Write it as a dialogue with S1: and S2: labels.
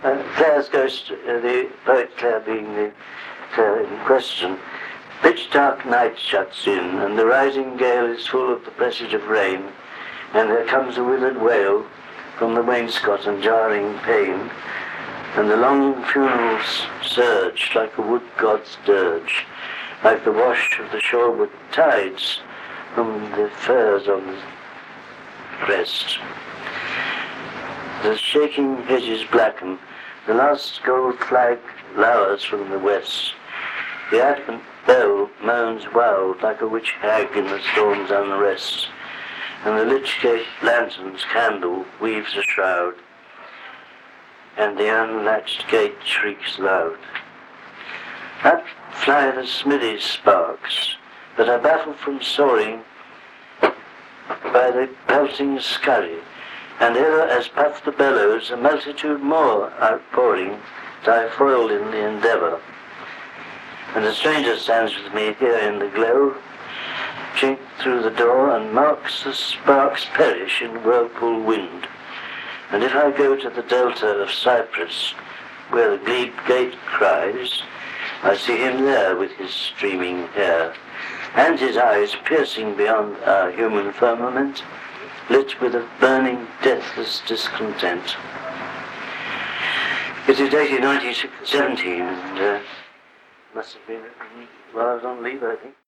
S1: Clare's ghost, the poet Clare being the Clare in question, pitch dark night shuts in, and the rising gale is full of the presage of rain, and there comes a withered wail from the wainscot and jarring pane, and the long funerals surge like a wood god's dirge, like the wash of the shoreward tides from the firs on the crest. The shaking hedges blacken, the last gold flag lowers from the west. The Advent bell moans wild like a witch hag in the storm's unrest, and the Lichgate lantern's candle weaves a shroud, and the unlatched gate shrieks loud. Up fly the smithy's sparks, but are baffled from soaring by the pelting scurry, and ever as puff the bellows, a multitude more outpouring die foiled in the endeavour. And a stranger stands with me here in the glow, chink through the door, and marks the sparks perish in whirlpool wind. And if I go to the delta of Cyprus, where the glebe gate cries, I see him there with his streaming hair, and his eyes piercing beyond our human firmament, lit with a burning, deathless discontent. It is dated 1917, and must have been written while I was on leave, I think.